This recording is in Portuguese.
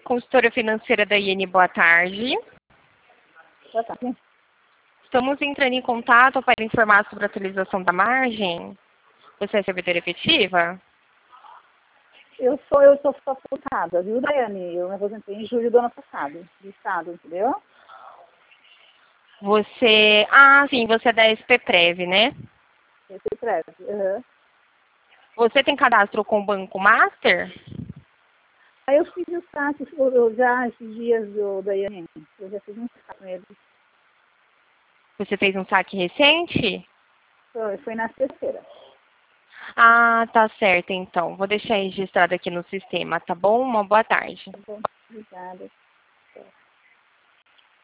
consultora financeira da IN, boa tarde. Boa tarde. Estamos entrando em contato para informar sobre a atualização da margem. Você é servidora efetiva? Eu sou facultada, viu, Daiane? Eu me aposentei em julho do ano passado, do Estado, entendeu? Você... sim, você é da SP-Prev, né? Eu fui prévia. Uhum. Você tem cadastro com o Banco Master? Aí eu fiz o saque, eu já, esses dias, Daiane, eu já fiz um saque com ele. Você fez um saque recente? Foi na sexta-feira. Tá certo, então. Vou deixar registrado aqui no sistema, tá bom? Uma boa tarde. Tá bom? Obrigada.